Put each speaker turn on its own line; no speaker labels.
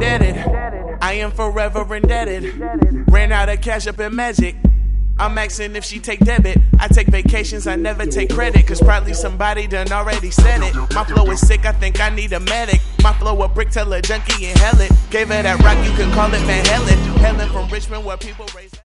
indebted. I am forever indebted. Ran out of cash up in Magic. I'm asking if she take debit. I take vacations, I never take credit, cause probably somebody done already said it. My flow is sick, I think I need a medic. My flow a brick, tell a junkie and hell it. Gave her that rock, you can call it Van Helen. Helen from Richmond where people raise